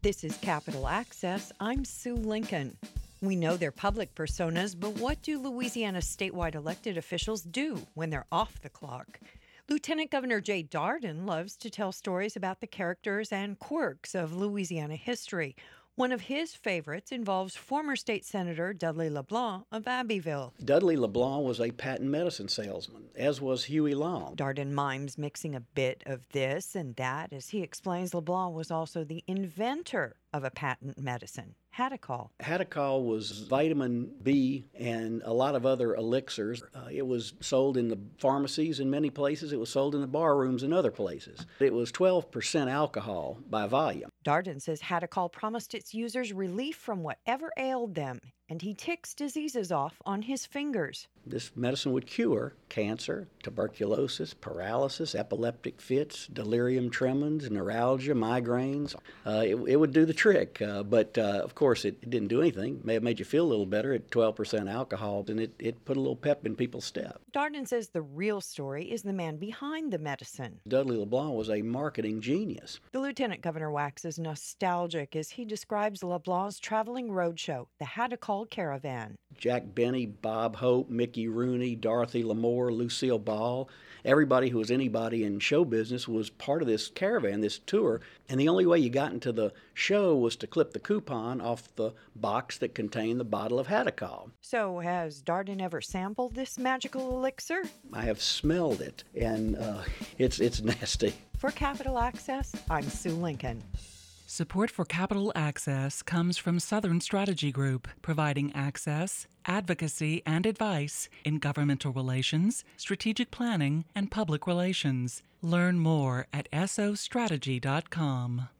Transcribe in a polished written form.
This is Capital Access. I'm Sue Lincoln. We know their public personas, but what do Louisiana's statewide elected officials do when they're off the clock? Lieutenant Governor Jay Dardenne loves to tell stories about the characters and quirks of Louisiana history. One of his favorites involves former state senator Dudley LeBlanc of Abbeville. Dudley LeBlanc was a patent medicine salesman, as was Huey Long. Dardenne mimes mixing a bit of this and that as he explains LeBlanc was also the inventor of a patent medicine, Hadacol. Hadacol was vitamin B and a lot of other elixirs. It was sold in the pharmacies in many places. It was sold in the bar rooms in other places. It was 12% alcohol by volume. Dardenne says Hadacol promised its users relief from whatever ailed them, and he ticks diseases off on his fingers. This medicine would cure cancer, tuberculosis, paralysis, epileptic fits, delirium tremens, neuralgia, migraines. It would do the trick, but of course it didn't do anything. It may have made you feel a little better at 12% alcohol, and it put a little pep in people's step. Dardenne says the real story is the man behind the medicine. Dudley LeBlanc was a marketing genius. The lieutenant governor waxes nostalgic as he describes LeBlanc's traveling roadshow, the Hadacol Caravan. Jack Benny, Bob Hope, Mickey Rooney, Dorothy Lamour, Lucille Ball, everybody who was anybody in show business was part of this caravan, this tour, and the only way you got into the show was to clip the coupon off the box that contained the bottle of Hadacol. So has Dardenne ever sampled this magical elixir? I have smelled it, and it's nasty. For Capital Access, I'm Sue Lincoln. Support for Capital Access comes from Southern Strategy Group, providing access, advocacy, and advice in governmental relations, strategic planning, and public relations. Learn more at sostrategy.com.